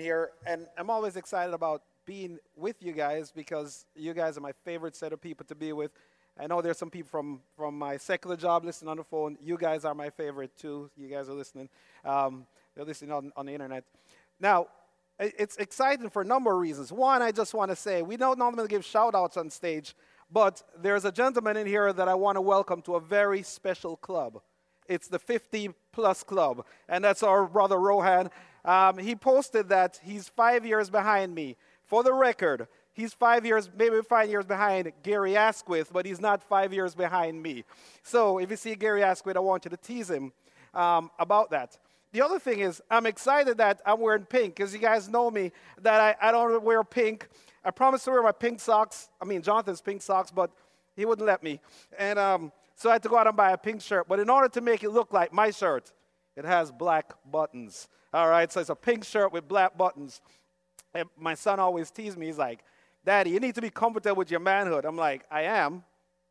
here, and I'm always excited about being with you guys because you guys are my favorite set of people to be with. I know there's some people from my secular job listening on the phone. You guys are my favorite too. You guys are listening. They're listening on the internet. Now, it's exciting for a number of reasons. One, I just want to say, we don't normally give shout-outs on stage, but there's a gentleman in here that I want to welcome to a very special club. It's the 50-plus club, and that's our brother Rohan. He posted that he's 5 years behind me. For the record, he's 5 years, maybe 5 years behind Gary Asquith, but he's not 5 years behind me. So if you see Gary Asquith, I want you to tease him about that. The other thing is, I'm excited that I'm wearing pink, because you guys know me, that I don't wear pink. I promised to wear my pink socks. I mean, Jonathan's pink socks, but he wouldn't let me. And so I had to go out and buy a pink shirt. But in order to make it look like my shirt, it has black buttons. All right, so it's a pink shirt with black buttons. And my son always teased me. He's like, Daddy, you need to be comfortable with your manhood. I'm like, I am,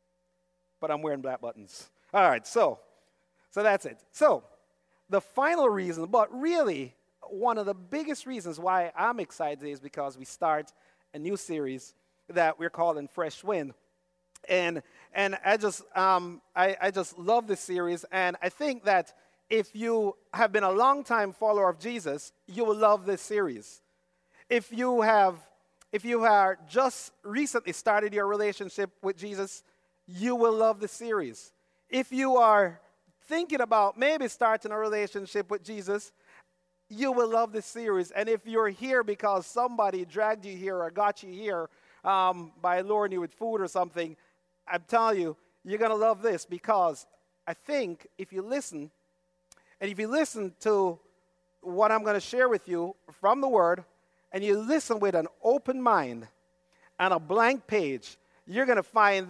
but I'm wearing black buttons. All right, so that's it. So the final reason, but really one of the biggest reasons why I'm excited is because we start a new series that we're calling Fresh Wind. And I just love this series, and I think that if you have been a long-time follower of Jesus, you will love this series. If you are just recently started your relationship with Jesus, you will love the series. If you are thinking about maybe starting a relationship with Jesus, you will love this series. And if you're here because somebody dragged you here or got you here by luring you with food or something, I'm telling you, you're going to love this, because I think if you listen, and if you listen to what I'm going to share with you from the Word, and you listen with an open mind and a blank page, you're going to find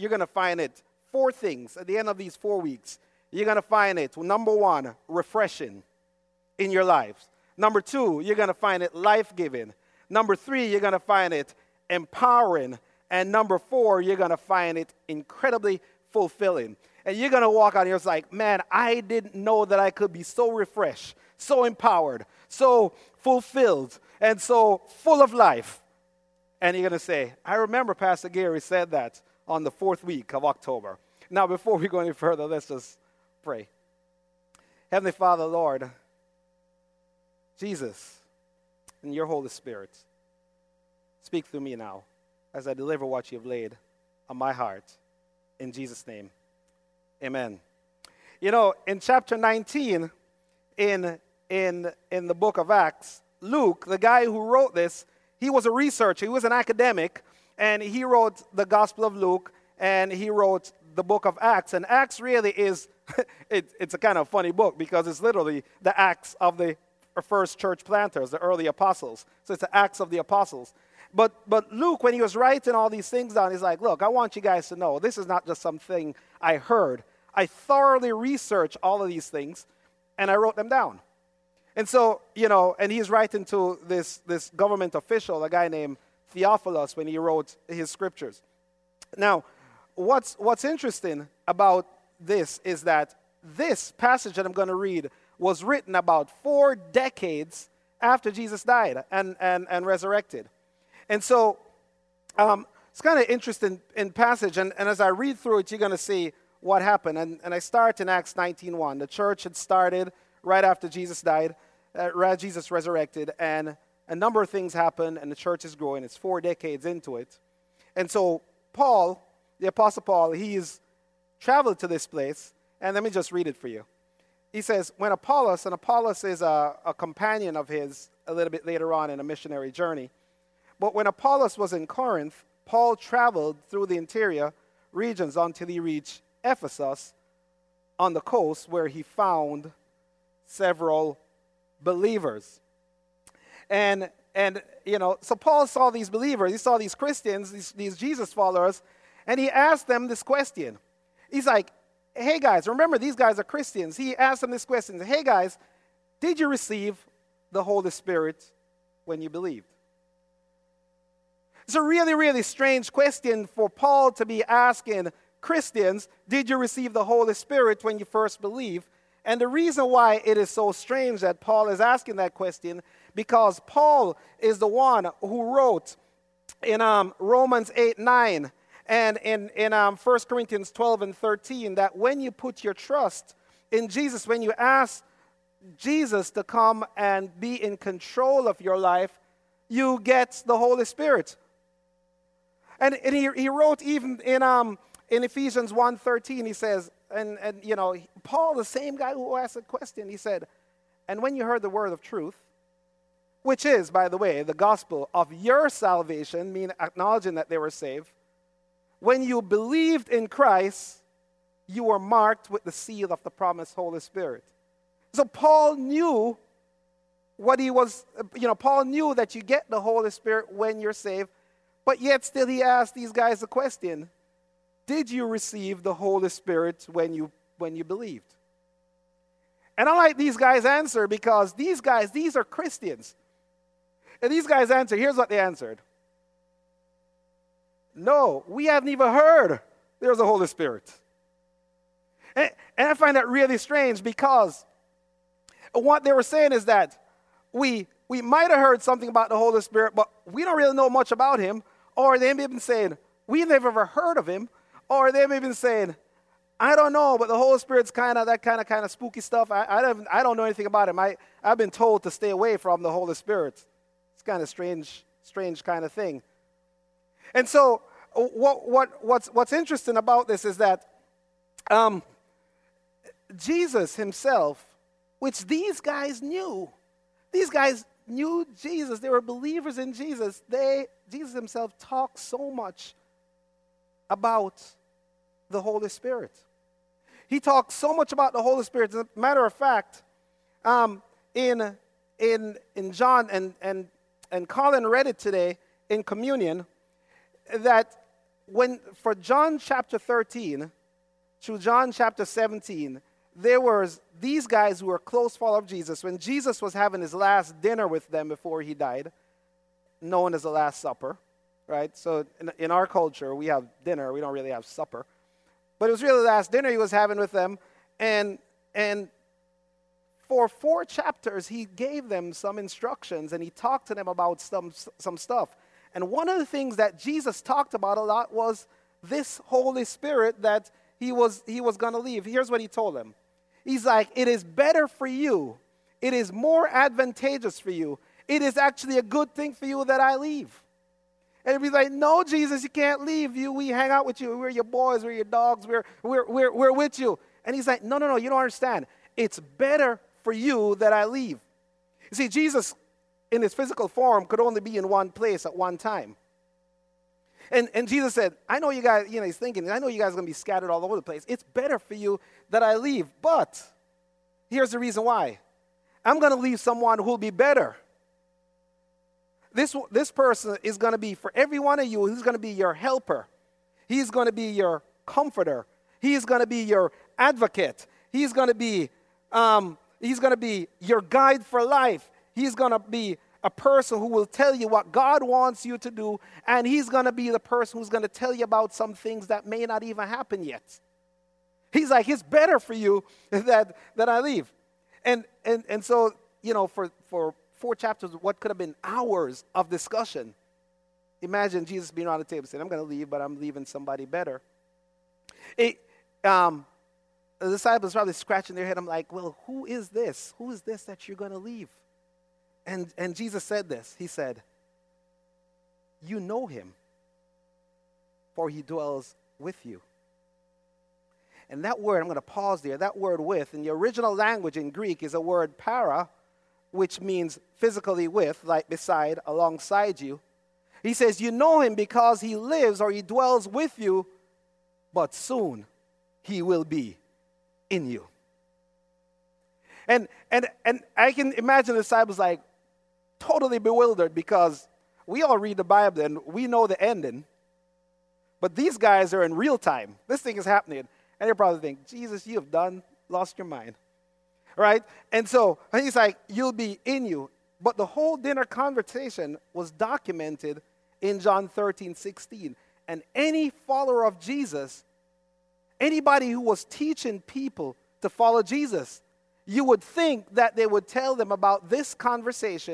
it 4 things at the end of these 4 weeks. You're going to find it, number 1, refreshing in your lives. Number 2, you're going to find it life-giving. Number 3, you're going to find it empowering. And number 4, you're going to find it incredibly fulfilling. And you're going to walk out here and it's like, man, I didn't know that I could be so refreshed, so empowered, so fulfilled, and so full of life. And you're going to say, I remember Pastor Gary said that on the 4th week of October. Now, before we go any further, let's just pray. Heavenly Father, Lord, Jesus, and your Holy Spirit, speak through me now as I deliver what you've laid on my heart. In Jesus' name, amen. You know, in chapter 19, in the book of Acts, Luke, the guy who wrote this, he was a researcher, he was an academic, and he wrote the Gospel of Luke, and he wrote the book of Acts. And Acts really is, it's a kind of funny book, because it's literally the Acts of the first church planters, the early apostles. So it's the Acts of the apostles. But Luke, when he was writing all these things down, he's like, look, I want you guys to know this is not just something I heard. I thoroughly researched all of these things, and I wrote them down. And so, you know, and he's writing to this government official, a guy named Theophilus, when he wrote his scriptures. Now, what's interesting about this is that this passage that I'm going to read was written about 4 decades after Jesus died and resurrected. And so it's kind of interesting in passage, and as I read through it, you're going to see what happened. And I start in Acts 19:1. The church had started right after Jesus died, Jesus resurrected, and a number of things happened, and the church is growing. It's 4 decades into it. And so Paul, the Apostle Paul, he's traveled to this place, and let me just read it for you. He says, when Apollos, and Apollos is a companion of his a little bit later on in a missionary journey, but when Apollos was in Corinth, Paul traveled through the interior regions until he reached Ephesus on the coast, where he found several believers. And you know, so Paul saw these believers, he saw these Christians, these Jesus followers, and he asked them this question. He's like, hey guys, remember these guys are Christians. He asked them this question. Hey guys, did you receive the Holy Spirit when you believed? It's a really, really strange question for Paul to be asking Christians, did you receive the Holy Spirit when you first believed? And the reason why it is so strange that Paul is asking that question, because Paul is the one who wrote in Romans 8:9 and in 1 Corinthians 12 and 13 that when you put your trust in Jesus, when you ask Jesus to come and be in control of your life, you get the Holy Spirit. And he wrote even in Ephesians 1:13, he says, and you know, Paul, the same guy who asked the question, he said, and when you heard the word of truth, which is, by the way, the gospel of your salvation, meaning acknowledging that they were saved, when you believed in Christ, you were marked with the seal of the promised Holy Spirit. So Paul knew what he was, you know, Paul knew that you get the Holy Spirit when you're saved, but yet still he asked these guys the question, did you receive the Holy Spirit when you believed? And I like these guys' answer because these are Christians. And these guys answered, here's what they answered. No, we haven't even heard there's a Holy Spirit. And I find that really strange because what they were saying is that we might have heard something about the Holy Spirit, but we don't really know much about him. Or they may have been saying, we never ever heard of him. Or they may have been saying, I don't know, but the Holy Spirit's kind of spooky stuff. I don't know anything about him. I've been told to stay away from the Holy Spirit. It's kind of strange kind of thing. And so what's interesting about this is that Jesus himself, which these guys knew Jesus. They were believers in Jesus. Jesus himself talked so much about the Holy Spirit. He talked so much about the Holy Spirit. As a matter of fact, in John, and Colin read it today in communion, that for John chapter 13 through John chapter 17, there was these guys who were close followers of Jesus. When Jesus was having his last dinner with them before he died, known as the Last Supper, right? So in our culture, we have dinner. We don't really have supper. But it was really the last dinner he was having with them. And for 4 chapters, he gave them some instructions, and he talked to them about some stuff. And one of the things that Jesus talked about a lot was this Holy Spirit that he was going to leave. Here's what he told them. He's like, it is better for you. It is more advantageous for you. It is actually a good thing for you that I leave. And he'd be like, no, Jesus, you can't leave. We hang out with you. We're your boys. We're your dogs. We're with you. And he's like, no, you don't understand. It's better for you that I leave. You see, Jesus, in his physical form, could only be in one place at one time. And Jesus said, I know you guys, he's thinking, I know you guys are going to be scattered all over the place. It's better for you that I leave. But here's the reason why. I'm going to leave someone who will be better. This person is going to be, for every one of you, he's going to be your helper. He's going to be your comforter. He's going to be your advocate. He's going to be your guide for life. He's going to be a person who will tell you what God wants you to do, and he's going to be the person who's going to tell you about some things that may not even happen yet. He's like, it's better for you that I leave. And so, for 4 chapters, what could have been hours of discussion. Imagine Jesus being around the table saying, I'm going to leave, but I'm leaving somebody better. The disciples probably scratching their head. I'm like, well, who is this? Who is this that you're going to leave? And Jesus said this. He said, you know him, for he dwells with you. And that word, I'm going to pause there, that word with, in the original language in Greek is a word para, which means physically with, like beside, alongside you. He says, you know him because he lives or he dwells with you, but soon he will be in you. And I can imagine the disciples like totally bewildered because we all read the Bible and we know the ending, but these guys are in real time. This thing is happening. And they probably think, Jesus, you have lost your mind. Right? And so he's like, you'll be in you. But the whole dinner conversation was documented in John 13:16. And any follower of Jesus, anybody who was teaching people to follow Jesus, you would think that they would tell them about this conversation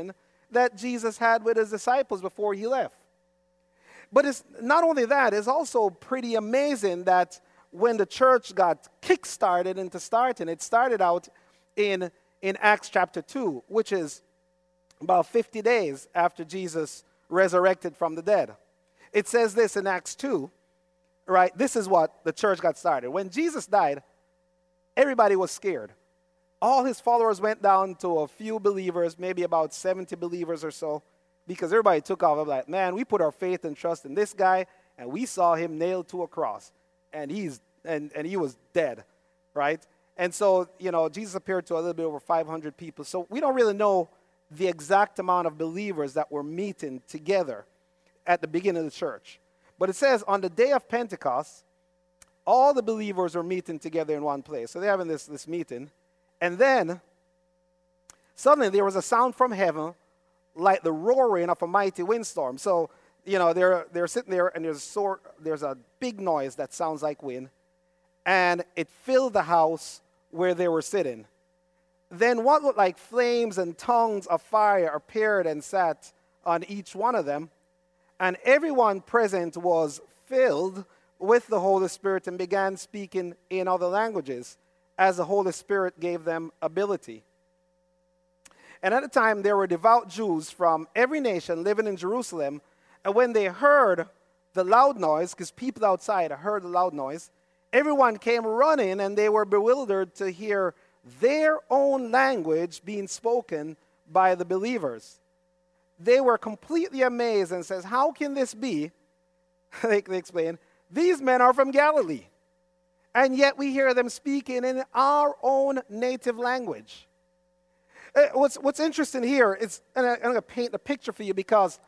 that Jesus had with his disciples before he left. But it's not only that, it's also pretty amazing that when the church got kick-started into starting, it started out in Acts chapter 2, which is about 50 days after Jesus resurrected from the dead. It says this in Acts 2, right? This is what the church got started. When Jesus died, everybody was scared. All his followers went down to a few believers, maybe about 70 believers or so, because everybody took off. I'm like, man, we put our faith and trust in this guy, and we saw him nailed to a cross, and he was dead, right? And so, Jesus appeared to a little bit over 500 people. So we don't really know the exact amount of believers that were meeting together at the beginning of the church. But it says on the day of Pentecost, all the believers were meeting together in one place. So they're having this meeting. And then, suddenly there was a sound from heaven like the roaring of a mighty windstorm. So, they're sitting there and there's a big noise that sounds like wind. And it filled the house where they were sitting. Then what looked like flames and tongues of fire appeared and sat on each one of them. And everyone present was filled with the Holy Spirit and began speaking in other languages as the Holy Spirit gave them ability. And at the time, there were devout Jews from every nation living in Jerusalem. And when they heard the loud noise, because people outside heard the loud noise, everyone came running and they were bewildered to hear their own language being spoken by the believers. They were completely amazed and says, how can this be? They explain, these men are from Galilee, and yet we hear them speaking in our own native language. What's interesting here is, and I'm going to paint the picture for you because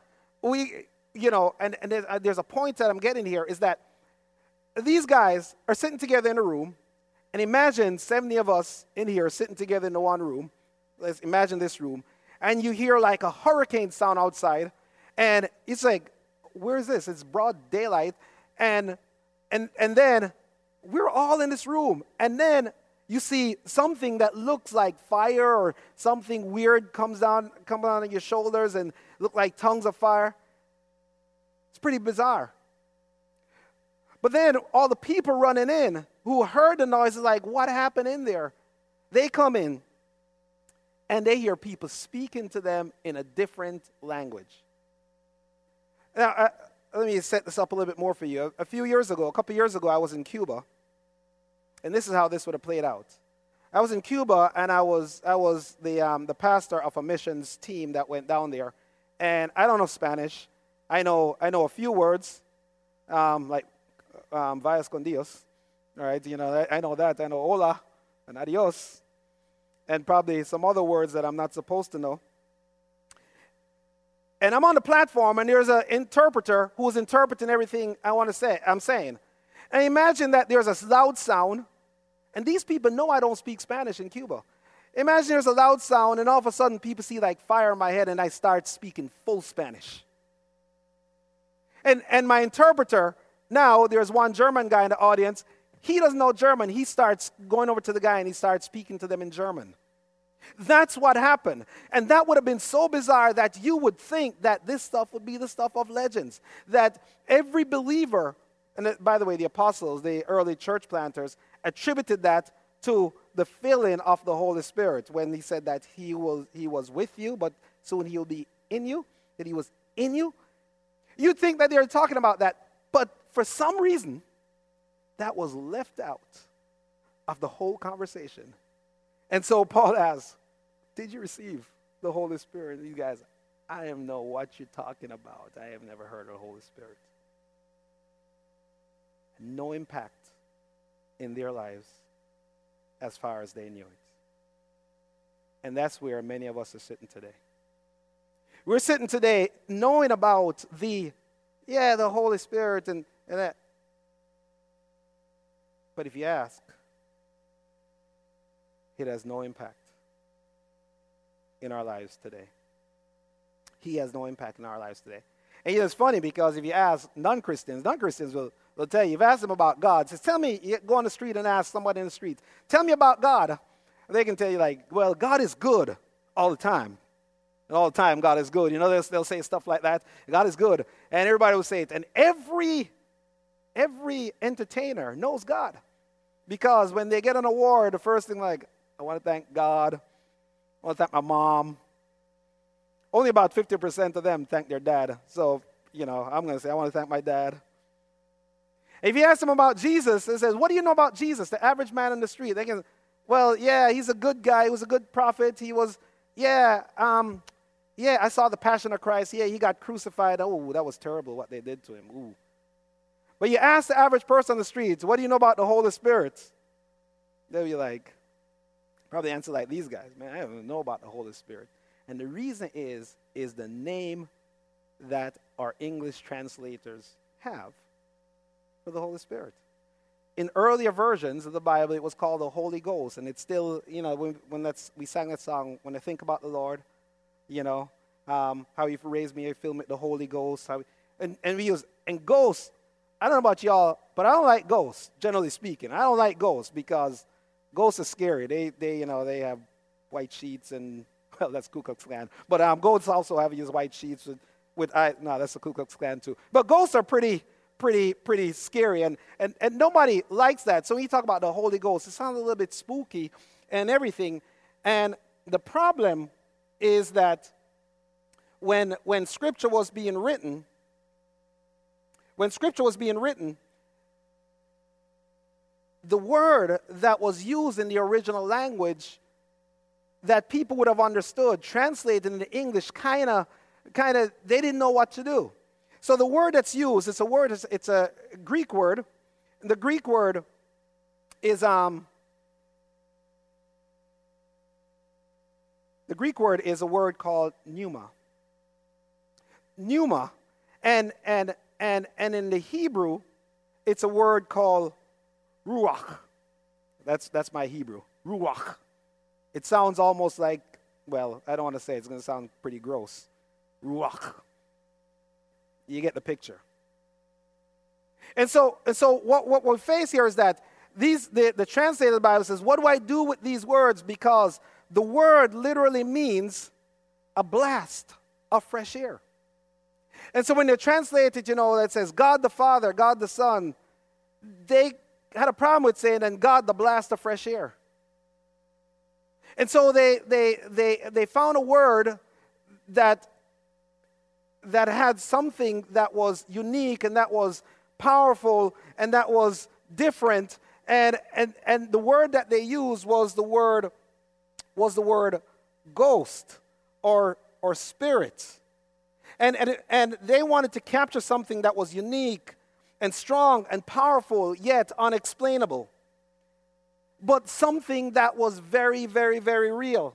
there's a point that I'm getting here, is that these guys are sitting together in a room, and imagine 70 of us in here sitting together in the one room. Let's imagine this room. And you hear like a hurricane sound outside. And it's like, where is this? It's broad daylight. And then we're all in this room. And then you see something that looks like fire or something weird come down on your shoulders and look like tongues of fire. It's pretty bizarre. But then all the people running in who heard the noise is like, what happened in there? They come in and they hear people speaking to them in a different language. Now, let me set this up a little bit more for you. A couple years ago, I was in Cuba. And this is how this would have played out. I was in Cuba, and I was the pastor of a missions team that went down there. And I don't know Spanish. I know a few words, like vayas con Dios. All right, I know that. I know hola and adios, and probably some other words that I'm not supposed to know. And I'm on the platform, and there's an interpreter who's interpreting everything I'm saying. And imagine that there's a loud sound, and these people know I don't speak Spanish in Cuba. Imagine there's a loud sound, and all of a sudden people see like fire in my head, and I start speaking full Spanish. And my interpreter, now there's one German guy in the audience. He doesn't know German. He starts going over to the guy, and he starts speaking to them in German. That's what happened. And that would have been so bizarre that you would think that this stuff would be the stuff of legends. That every believer, and by the way, the apostles, the early church planters, attributed that to the filling of the Holy Spirit when he said that he was with you, but soon he will be in you, that he was in you. You'd think that they were talking about that, but for some reason, that was left out of the whole conversation. And so Paul asks, did you receive the Holy Spirit? And these guys, I don't know what you're talking about. I have never heard of the Holy Spirit. No impact in their lives as far as they knew it. And that's where many of us are sitting today. We're sitting today knowing about the Holy Spirit and that. But if you ask, it has no impact in our lives today. He has no impact in our lives today. And it's funny because if you ask non-Christians will tell you, if you ask them about God, says, tell me, you go on the street and ask somebody in the street, tell me about God. They can tell you like, well, God is good all the time. And all the time, God is good. You know, they'll say stuff like that. God is good. And everybody will say it. And every entertainer knows God. Because when they get an award, the first thing like, I want to thank God. I want to thank my mom. Only about 50% of them thank their dad. So, you know, I'm going to say, I want to thank my dad. If you ask them about Jesus, it says, what do you know about Jesus? The average man in the street. They can, well, yeah, he's a good guy. He was a good prophet. He was, I saw the Passion of Christ. Yeah, he got crucified. Oh, that was terrible what they did to him. Ooh. But you ask the average person on the streets, what do you know about the Holy Spirit? They'll be like, probably answer like these guys, man, I don't even know about the Holy Spirit. And the reason is the name that our English translators have for the Holy Spirit. In earlier versions of the Bible, it was called the Holy Ghost. And it's still, you know, when we sang that song, when I think about the Lord, you know, how you raised me, you filled me with the Holy Ghost. And we use, and ghosts, I don't know about y'all, but I don't like ghosts, generally speaking. I don't like ghosts because ghosts are scary. They have white sheets and, well, that's Ku Klux Klan. But ghosts also have used white sheets that's the Ku Klux Klan too. But ghosts are pretty scary, and nobody likes that. So when you talk about the Holy Ghost, it sounds a little bit spooky and everything. And the problem is that when Scripture was being written, the word that was used in the original language that people would have understood, translated into English, kind of, they didn't know what to do. So the word that's used, it's a Greek word. The Greek word is a word called pneuma. Pneuma, and in the Hebrew, it's a word called ruach. That's my Hebrew. Ruach. It sounds almost like, well, I don't want to say it. It's going to sound pretty gross. Ruach. You get the picture. And so what we face here is that the translated Bible says, what do I do with these words? Because the word literally means a blast of fresh air. And so when they translate it, you know, that says God the Father, God the Son, they had a problem with saying, and God the blast of fresh air. And so they found a word that had something that was unique and that was powerful and that was different. And the word that they used was the word ghost or spirit. And they wanted to capture something that was unique and strong and powerful, yet unexplainable. But something that was very, very, very real.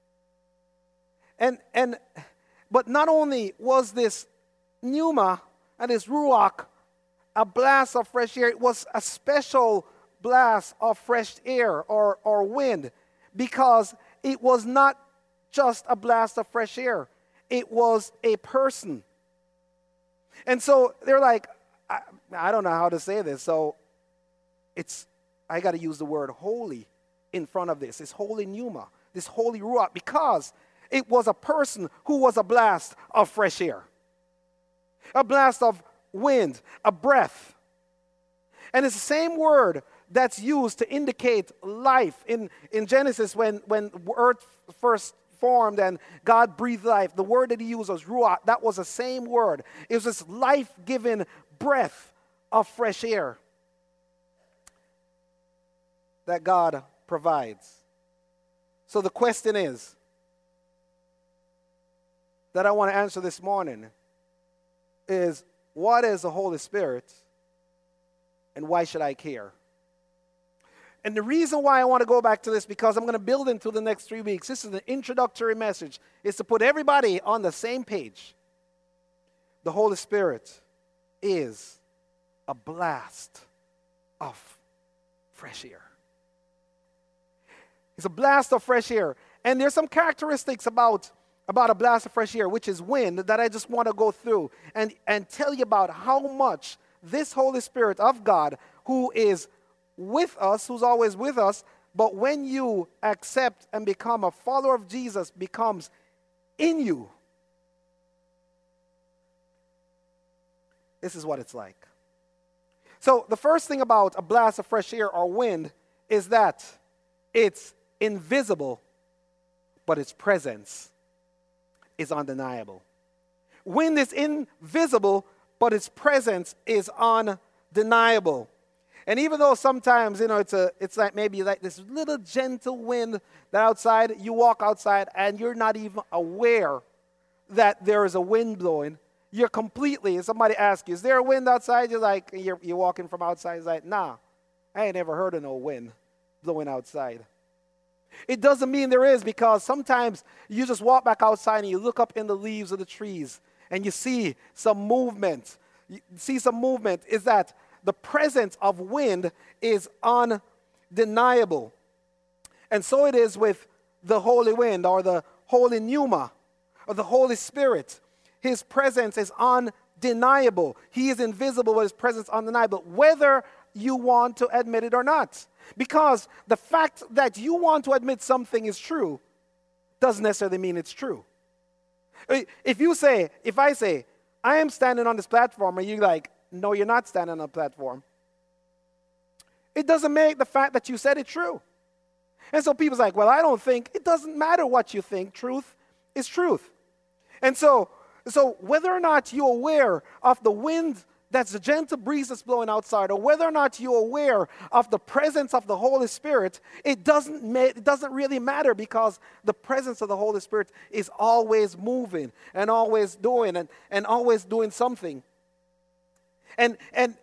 But not only was this pneuma and this ruach a blast of fresh air, it was a special blast of fresh air or wind, because it was not just a blast of fresh air. It was a person. And so they're like, I don't know how to say this, so I got to use the word holy in front of this. This holy pneuma, this holy ruach, because it was a person who was a blast of fresh air, a blast of wind, a breath. And it's the same word that's used to indicate life in Genesis when earth first formed and God breathed life. The word that he used was ruach. That was the same word. It was this life-giving breath of fresh air that God provides. So the question is that I want to answer this morning is, what is the Holy Spirit and why should I care? And the reason why I want to go back to this, because I'm going to build into the next 3 weeks. This is an introductory message. Is to put everybody on the same page. The Holy Spirit is a blast of fresh air. It's a blast of fresh air. And there's some characteristics about a blast of fresh air, which is wind, that I just want to go through and tell you about how much this Holy Spirit of God, who is with us, who's always with us, but when you accept and become a follower of Jesus, becomes in you. This is what it's like. So the first thing about a blast of fresh air or wind is that it's invisible, but its presence is undeniable. Wind is invisible, but its presence is undeniable. And even though sometimes, it's like maybe like this little gentle wind that outside, you walk outside and you're not even aware that there is a wind blowing. You're completely, if somebody asks you, is there a wind outside? You're like, you're walking from outside. It's like, nah, I ain't never heard of no wind blowing outside. It doesn't mean there is, because sometimes you just walk back outside and you look up in the leaves of the trees and you see some movement. You see some movement. Is that the presence of wind is undeniable. And so it is with the Holy Wind or the Holy Pneuma or the Holy Spirit. His presence is undeniable. He is invisible, but his presence is undeniable, whether you want to admit it or not. Because the fact that you want to admit something is true doesn't necessarily mean it's true. If I say, I am standing on this platform, and you're like, no, you're not standing on a platform, it doesn't make the fact that you said it true. And so people's like, well, I don't think. It doesn't matter what you think. Truth is truth. And so whether or not you're aware of the wind that's the gentle breeze that's blowing outside, or whether or not you're aware of the presence of the Holy Spirit, it doesn't really matter, because the presence of the Holy Spirit is always moving and always doing and always doing something. And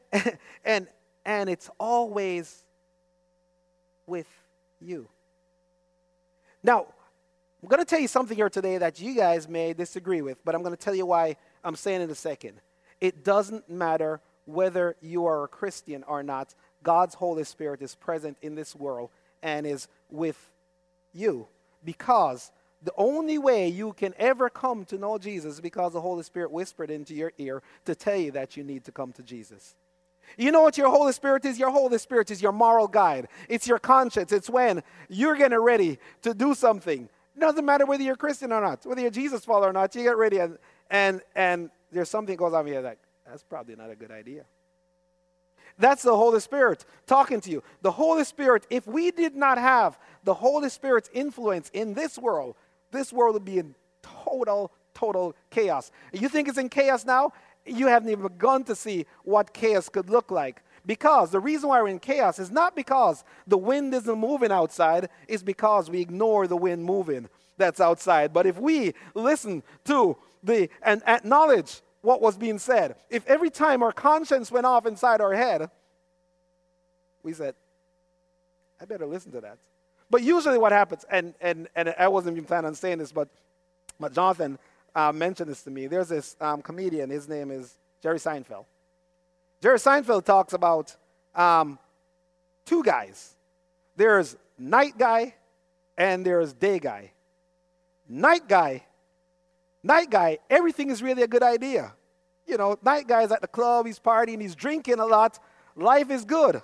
it's always with you. Now, I'm going to tell you something here today that you guys may disagree with, but I'm going to tell you why I'm saying it in a second. It doesn't matter whether you are a Christian or not. God's Holy Spirit is present in this world and is with you, because the only way you can ever come to know Jesus is because the Holy Spirit whispered into your ear to tell you that you need to come to Jesus. You know what your Holy Spirit is? Your Holy Spirit is your moral guide. It's your conscience. It's when you're getting ready to do something. It doesn't matter whether you're a Christian or not, whether you're a Jesus follower or not. You get ready and there's something goes on here like, that's probably not a good idea. That's the Holy Spirit talking to you. The Holy Spirit, if we did not have the Holy Spirit's influence in this world would be in total chaos. You think it's in chaos now? You haven't even begun to see what chaos could look like. Because the reason why we're in chaos is not because the wind isn't moving outside, it's because we ignore the wind moving that's outside. But if we listen to and acknowledge what was being said, if every time our conscience went off inside our head, we said, I better listen to that. But usually what happens, and I wasn't even planning on saying this, but Jonathan mentioned this to me. There's this comedian, his name is Jerry Seinfeld. Jerry Seinfeld talks about two guys. There's night guy and there's day guy. Night guy, everything is really a good idea. You know, night guy's at the club, he's partying, he's drinking a lot. Life is good.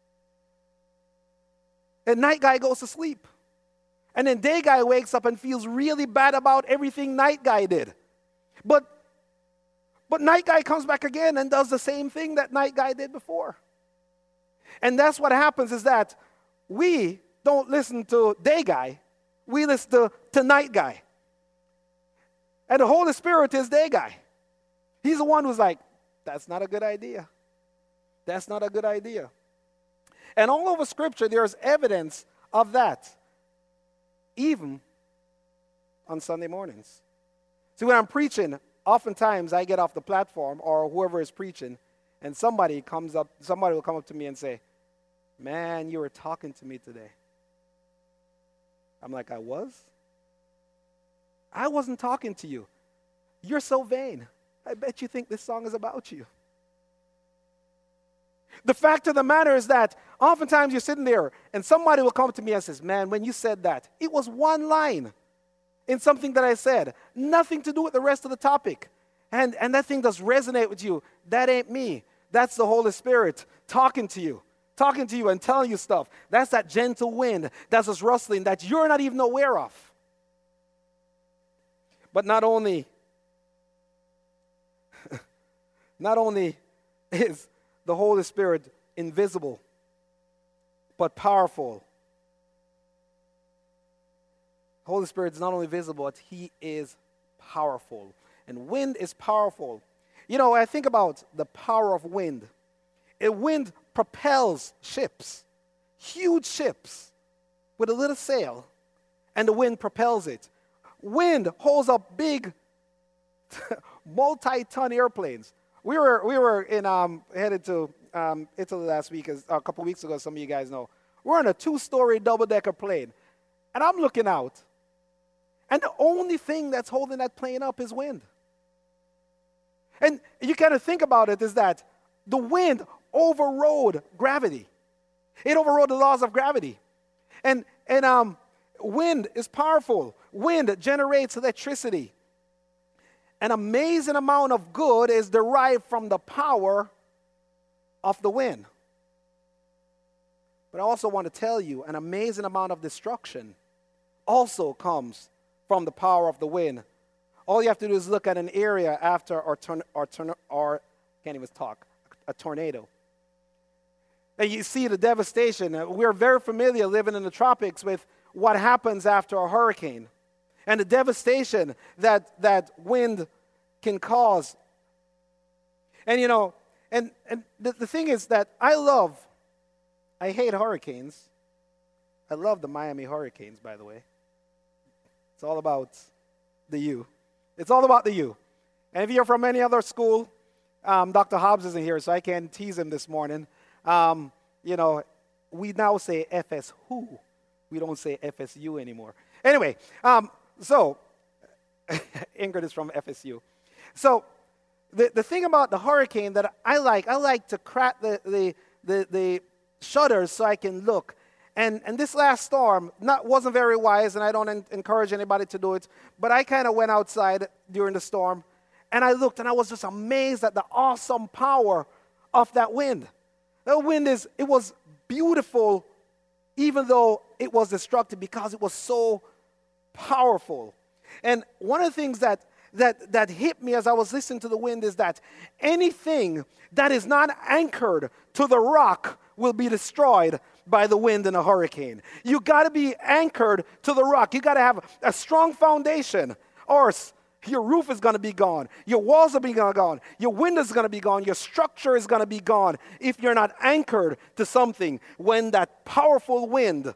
And night guy goes to sleep. And then day guy wakes up and feels really bad about everything night guy did. But night guy comes back again and does the same thing that night guy did before. And that's what happens, is that we don't listen to day guy, we listen to night guy. And the Holy Spirit is day guy. He's the one who's like, that's not a good idea. That's not a good idea. And all over Scripture, there's evidence of that, even on Sunday mornings. See, when I'm preaching, oftentimes I get off the platform, or whoever is preaching, and somebody will come up to me and say, man, you were talking to me today. I'm like, I was? I wasn't talking to you. You're so vain. I bet you think this song is about you. The fact of the matter is that oftentimes you're sitting there and somebody will come up to me and says, man, when you said that, it was one line in something that I said. Nothing to do with the rest of the topic. And that thing does resonate with you. That ain't me. That's the Holy Spirit talking to you and telling you stuff. That's that gentle wind that's just rustling that you're not even aware of. But not only is the Holy Spirit invisible, but powerful. Holy Spirit is not only visible, but he is powerful. And wind is powerful. You know, I think about the power of wind. A wind propels ships, huge ships, with a little sail, and the wind propels it. Wind holds up big multi-ton airplanes. We were headed to Italy last week, a couple weeks ago, some of you guys know. We're in a 2-story double-decker plane. And I'm looking out. And the only thing that's holding that plane up is wind. And you kind of think about it is that the wind overrode gravity. It overrode the laws of gravity. And wind is powerful. Wind generates electricity. An amazing amount of good is derived from the power of the wind. But I also want to tell you, an amazing amount of destruction also comes from the power of the wind. All you have to do is look at an area after a tornado. And you see the devastation. We're very familiar living in the tropics with what happens after a hurricane and the devastation that wind can cause. And you know, and the thing is that I hate hurricanes. I love the Miami Hurricanes, by the way. It's all about the U. It's all about the U. And if you're from any other school, Dr. Hobbs isn't here, so I can't tease him this morning. You know, we now say FS who. We don't say FSU anymore. Anyway, so Ingrid is from FSU. So the thing about the hurricane that I like to crack the shutters so I can look. And this last storm wasn't very wise, and I don't encourage anybody to do it, but I kind of went outside during the storm, and I looked, and I was just amazed at the awesome power of that wind. That wind it was beautiful, even though it was destructive, because it was so powerful. And one of the things that hit me as I was listening to the wind is that anything that is not anchored to the rock will be destroyed by the wind in a hurricane. You got to be anchored to the rock. You got to have a strong foundation, or your roof is going to be gone. Your walls are being gone. Your windows is going to be gone. Your structure is going to be gone if you're not anchored to something when that powerful wind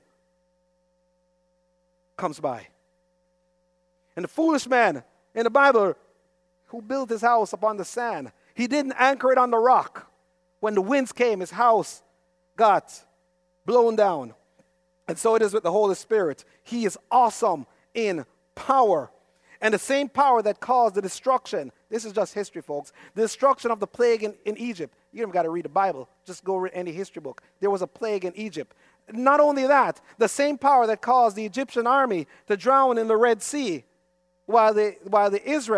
comes by. And the foolish man in the Bible who built his house upon the sand, he didn't anchor it on the rock. When the winds came, his house got blown down. And so it is with the Holy Spirit. He is awesome in power. And the same power that caused the destruction, this is just history, folks, the destruction of the plague in Egypt. You don't got to read the Bible. Just go read any history book. There was a plague in Egypt. Not only that, the same power that caused the Egyptian army to drown in the Red Sea while the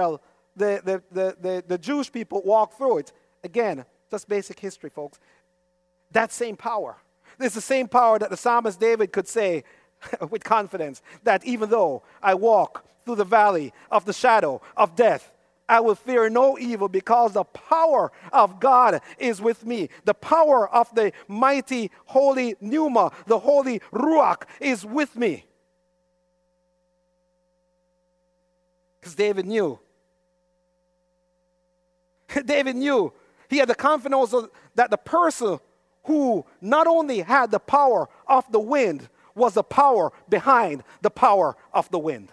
Jewish people walked through it. Again, just basic history, folks. That same power. This is the same power that the psalmist David could say with confidence that even though I walk through the valley of the shadow of death, I will fear no evil because the power of God is with me. The power of the mighty holy Pneuma, the holy Ruach, is with me. Because David knew. David knew. He had the confidence that the person who not only had the power of the wind was the power behind the power of the wind.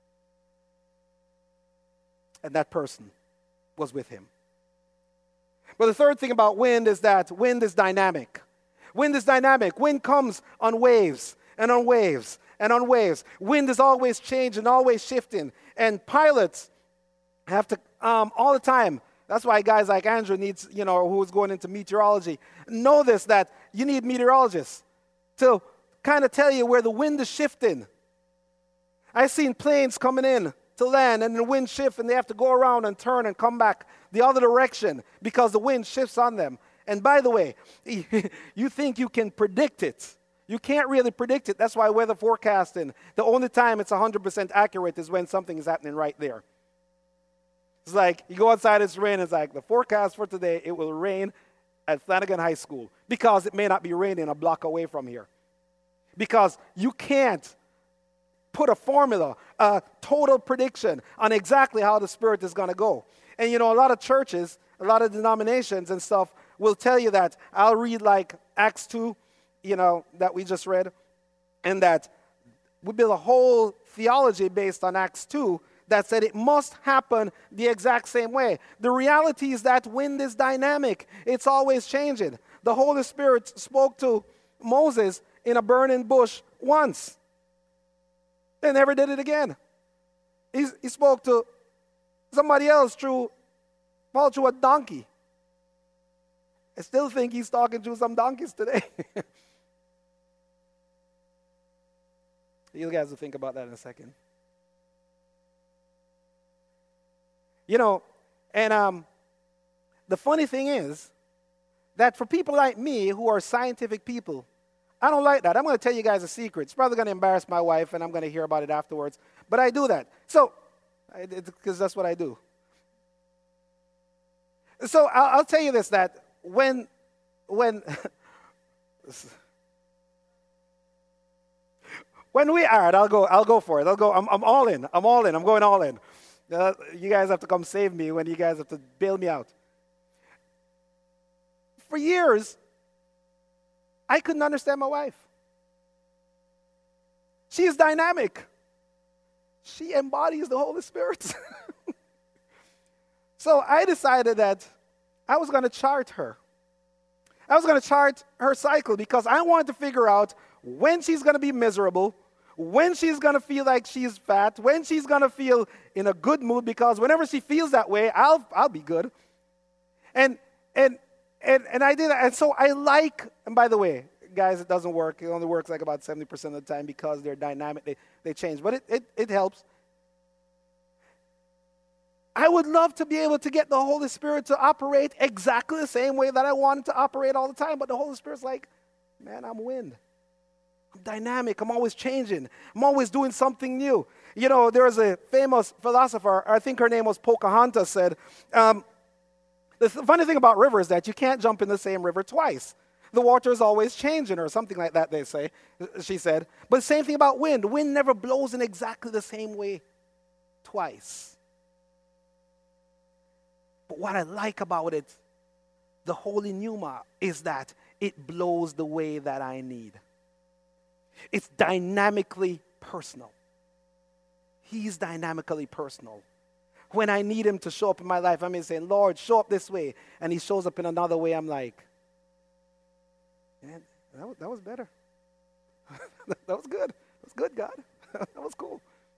And that person was with him. But the third thing about wind is that wind is dynamic. Wind is dynamic. Wind comes on waves and on waves and on waves. Wind is always changing, always shifting. And pilots have to, all the time, that's why guys like Andrew needs, who's going into meteorology, know this, that you need meteorologists to kind of tell you where the wind is shifting. I've seen planes coming in to land and the wind shifts and they have to go around and turn and come back the other direction because the wind shifts on them. And by the way, you think you can predict it. You can't really predict it. That's why weather forecasting, the only time it's 100% accurate is when something is happening right there. It's like you go outside, it's raining. It's like the forecast for today, it will rain at Flanagan High School because it may not be raining a block away from here. Because you can't put a formula, a total prediction on exactly how the Spirit is going to go. And you know, a lot of churches, a lot of denominations and stuff will tell you that. I'll read like Acts 2, you know, that we just read, and that we build a whole theology based on Acts 2 that said it must happen the exact same way. The reality is that wind is dynamic. It's always changing. The Holy Spirit spoke to Moses in a burning bush once. They never did it again. He spoke to somebody else through a donkey. I still think he's talking to some donkeys today. You guys will think about that in a second. You know, and the funny thing is that for people like me who are scientific people, I don't like that. I'm going to tell you guys a secret. It's probably going to embarrass my wife, and I'm going to hear about it afterwards. But I do that. So, because that's what I do. So I'll tell you this, that when when we are, I'll go for it. I'm all in. I'm going all in. You guys have to come save me when you guys have to bail me out. For years, I couldn't understand my wife. She is dynamic. She embodies the Holy Spirit. So I decided that I was going to chart her. I was going to chart her cycle because I wanted to figure out when she's going to be miserable, when she's going to feel like she's fat, when she's going to feel in a good mood, because whenever she feels that way, I'll be good. And I did that. And so I like, and by the way, guys, it doesn't work. It only works like about 70% of the time because they're dynamic. They change. But it helps. I would love to be able to get the Holy Spirit to operate exactly the same way that I wanted to operate all the time. But the Holy Spirit's like, man, I'm wind. I'm dynamic. I'm always changing. I'm always doing something new. You know, there's a famous philosopher, I think her name was Pocahontas, said, the funny thing about rivers is that you can't jump in the same river twice. The water is always changing, or something like that, she said. But the same thing about wind. Wind never blows in exactly the same way twice. But what I like about it, the Holy Pneuma, is that it blows the way that I need. It's dynamically personal. He's dynamically personal. When I need him to show up in my life, I may say, Lord, show up this way. And he shows up in another way. I'm like, man, that was better. That was good. That was good, God. That was cool.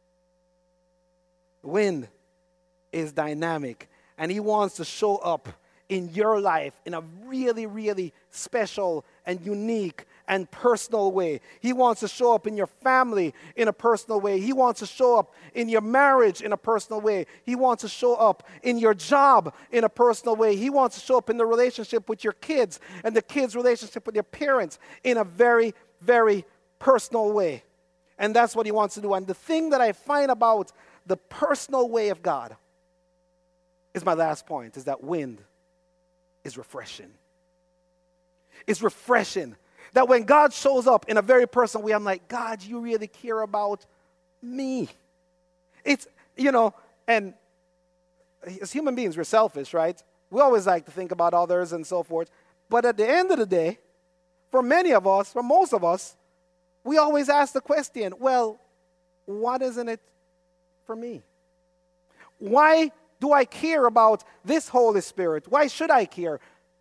Wind is dynamic. And he wants to show up in your life in a really, really special and unique and personal way. He wants to show up in your family in a personal way. He wants to show up in your marriage in a personal way. He wants to show up in your job in a personal way. He wants to show up in the relationship with your kids and the kids' relationship with your parents in a very, very personal way. And that's what he wants to do. And the thing that I find about the personal way of God is my last point, is that wind is refreshing. It's refreshing. That when God shows up in a very personal way, I'm like, God, you really care about me. It's, you know, and as human beings, we're selfish, right? We always like to think about others and so forth. But at the end of the day, for many of us, for most of us, we always ask the question, well, what isn't it for me? Why do I care about this Holy Spirit? Why should I care?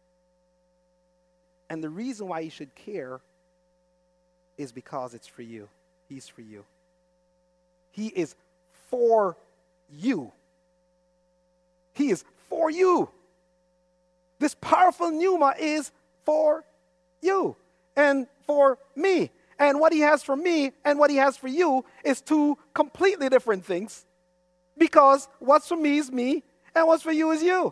And the reason why you should care is because it's for you. He's for you. He is for you. He is for you. This powerful pneuma is for you and for me. And what he has for me and what he has for you is two completely different things. Because what's for me is me, and what's for you is you.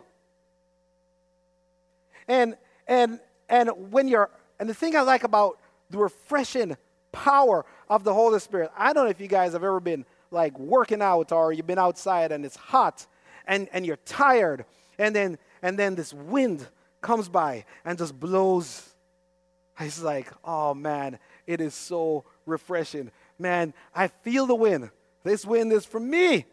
And when you're, and the thing I like about the refreshing power of the Holy Spirit, I don't know if you guys have ever been like working out or you've been outside and it's hot and you're tired, and then this wind comes by and just blows. It's like, oh man, it is so refreshing. Man, I feel the wind. This wind is for me.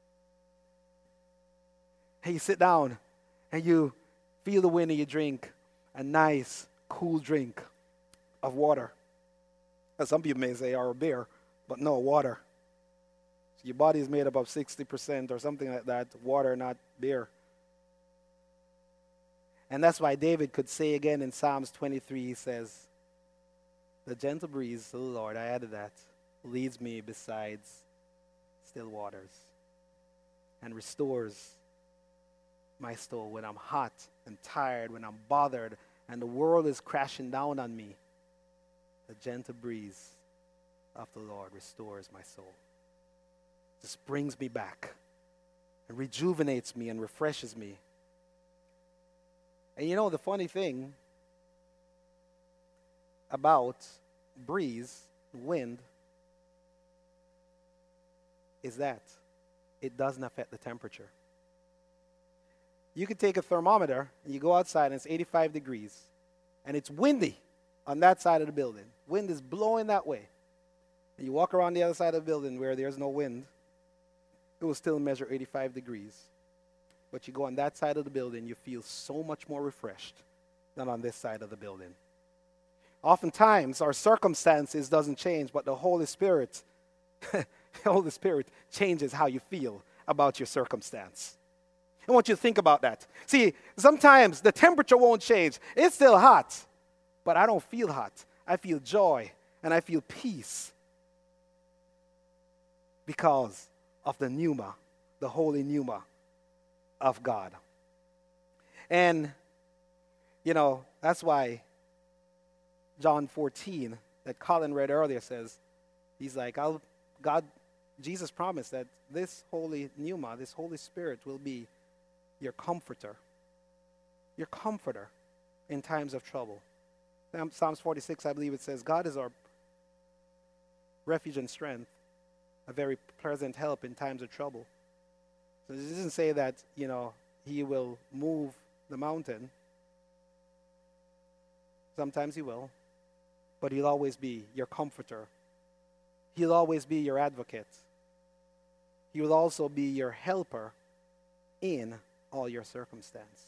And you sit down and you feel the wind and you drink a nice, cool drink of water. Now, some people may say, or a beer, but no, water. So your body is made up of 60% or something like that, water, not beer. And that's why David could say again in Psalms 23, he says, the gentle breeze, oh Lord, I added that, leads me besides still waters and restores my soul when I'm hot and tired, when I'm bothered and the world is crashing down on me. The gentle breeze of the Lord restores my soul. Just brings me back and rejuvenates me and refreshes me. And you know the funny thing about breeze, wind, is that it doesn't affect the temperature. You could take a thermometer and you go outside and it's 85 degrees and it's windy on that side of the building. Wind is blowing that way. And you walk around the other side of the building where there's no wind, it will still measure 85 degrees. But you go on that side of the building, you feel so much more refreshed than on this side of the building. Oftentimes, our circumstances doesn't change, but the Holy Spirit, the Holy Spirit changes how you feel about your circumstance. I want you to think about that. See, sometimes the temperature won't change. It's still hot, but I don't feel hot. I feel joy and I feel peace because of the pneuma, the holy pneuma of God. And, you know, that's why John 14 that Colin read earlier says, he's like, Jesus promised that this holy pneuma, this Holy Spirit will be your comforter in times of trouble. Psalms 46, I believe it says, God is our refuge and strength, a very present help in times of trouble. So it doesn't say that, you know, he will move the mountain. Sometimes he will, but he'll always be your comforter. He'll always be your advocate. He will also be your helper in all your circumstance.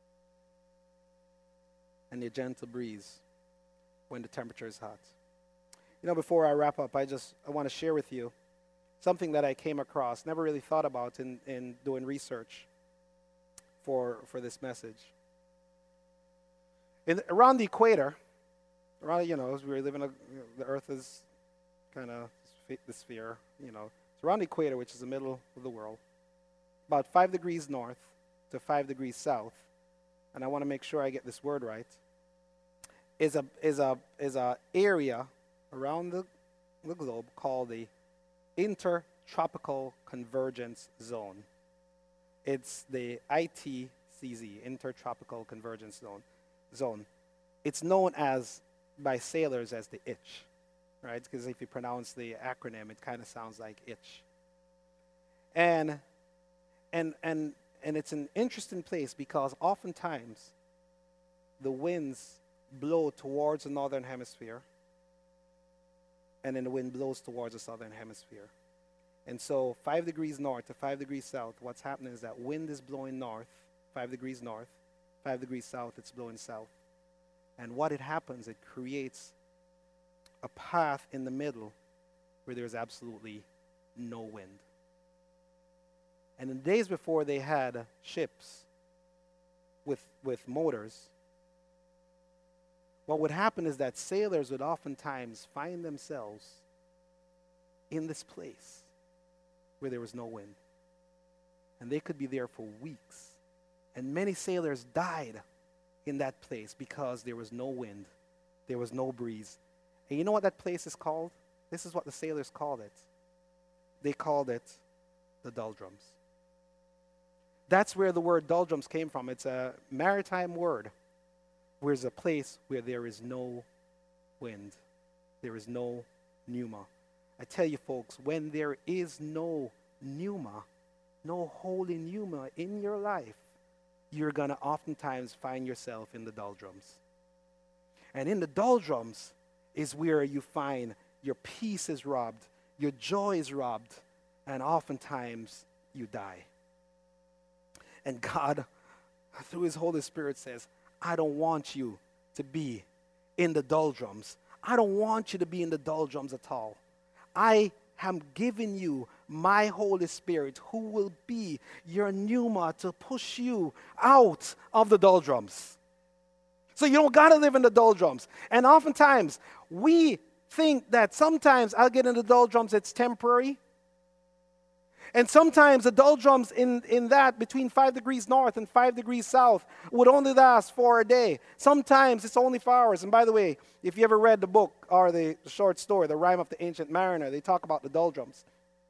And the gentle breeze when the temperature is hot. You know, before I wrap up, I want to share with you something that I came across, never really thought about in doing research for this message. Around the equator, you know, as we live in the Earth is kind of the sphere, you know. It's around the equator, which is the middle of the world, about 5 degrees north to 5 degrees south, and I want to make sure I get this word right, is a area around the globe called the Intertropical Convergence Zone. It's the ITCZ, Intertropical Convergence Zone. It's known as by sailors as the itch, right? Because if you pronounce the acronym, it kind of sounds like itch. And it's an interesting place because oftentimes the winds blow towards the northern hemisphere, and then the wind blows towards the southern hemisphere. And so 5 degrees north to 5 degrees south, what's happening is that wind is blowing north, 5 degrees north, 5 degrees south, it's blowing south. And what it happens, it creates a path in the middle where there's absolutely no wind. And in the days before they had ships with motors, what would happen is that sailors would oftentimes find themselves in this place where there was no wind. And they could be there for weeks. And many sailors died in that place because there was no wind, there was no breeze. And you know what that place is called? This is what the sailors called it. They called it the doldrums. That's where the word doldrums came from. It's a maritime word, where it's a place where there is no wind, there is no pneuma. I tell you folks, when there is no pneuma, no holy pneuma in your life, you're going to oftentimes find yourself in the doldrums. And in the doldrums is where you find your peace is robbed, your joy is robbed, and oftentimes you die. And God, through his Holy Spirit, says, I don't want you to be in the doldrums. I don't want you to be in the doldrums at all. I am giving you my Holy Spirit, who will be your pneuma to push you out of the doldrums. So you don't got to live in the doldrums. And oftentimes, we think that sometimes I'll get in the doldrums, it's temporary. And sometimes the doldrums in that between 5 degrees north and 5 degrees south would only last for a day. Sometimes it's only for hours. And by the way, if you ever read the book or the short story, The Rime of the Ancient Mariner, they talk about the doldrums.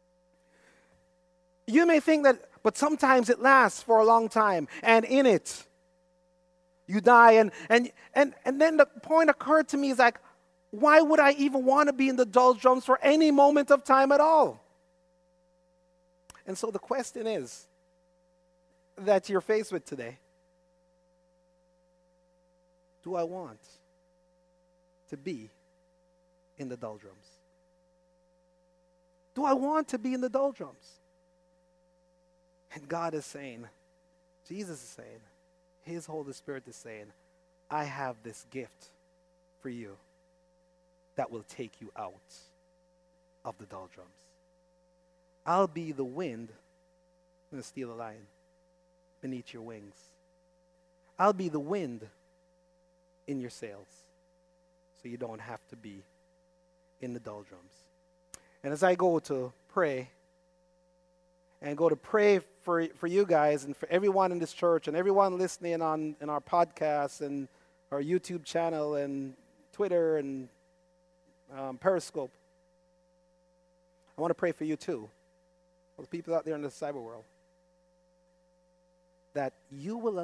You may think that, but sometimes it lasts for a long time. And in it, you die. And then the point occurred to me is like, why would I even want to be in the doldrums for any moment of time at all? And so the question is that you're faced with today, do I want to be in the doldrums? Do I want to be in the doldrums? And God is saying, Jesus is saying, his Holy Spirit is saying, I have this gift for you that will take you out of the doldrums. I'll be the wind. I'm going to steal a line. Beneath your wings. I'll be the wind in your sails, so you don't have to be in the doldrums. And as I go to pray, for you guys and for everyone in this church and everyone listening in our podcast and our YouTube channel and Twitter and Periscope, I want to pray for you too. For the people out there in the cyber world, that you will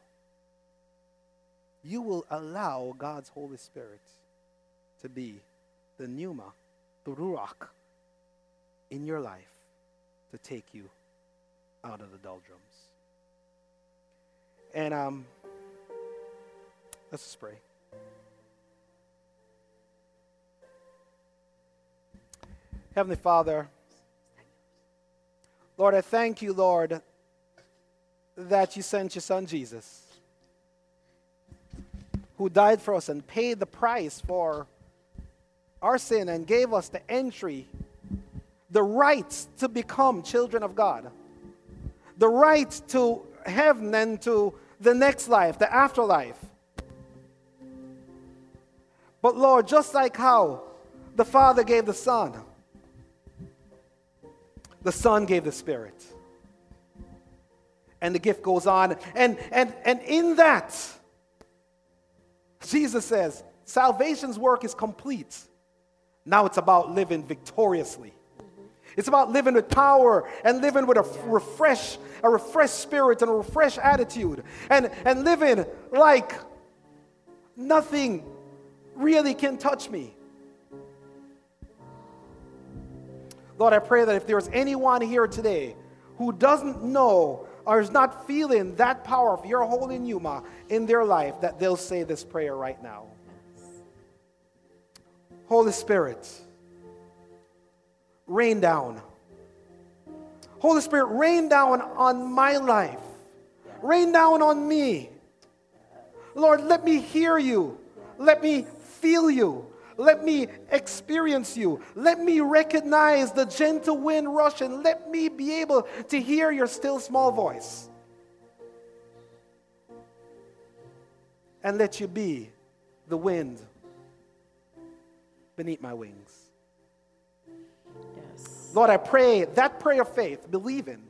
allow God's Holy Spirit to be the pneuma, the ruach in your life to take you out of the doldrums. And let's just pray. Heavenly Father, Lord, I thank you, Lord, that you sent your son Jesus, who died for us and paid the price for our sin and gave us the entry, the right to become children of God, the right to heaven and to the next life, the afterlife. But Lord, just like how the Father gave the Son gave the Spirit. And the gift goes on. And in that, Jesus says, salvation's work is complete. Now it's about living victoriously. It's about living with power and living with a refreshed spirit and a refreshed attitude. And living like nothing really can touch me. Lord, I pray that if there's anyone here today who doesn't know or is not feeling that power of your holy pneuma in their life, that they'll say this prayer right now. Holy Spirit, rain down. Holy Spirit, rain down on my life. Rain down on me. Lord, let me hear you. Let me feel you. Let me experience you. Let me recognize the gentle wind rushing. Let me be able to hear your still small voice. And let you be the wind beneath my wings. Yes. Lord, I pray that prayer of faith, believing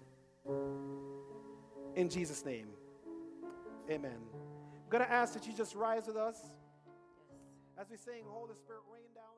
in Jesus' name. Amen. I'm going to ask that you just rise with us as we sing, Holy Spirit, rain down.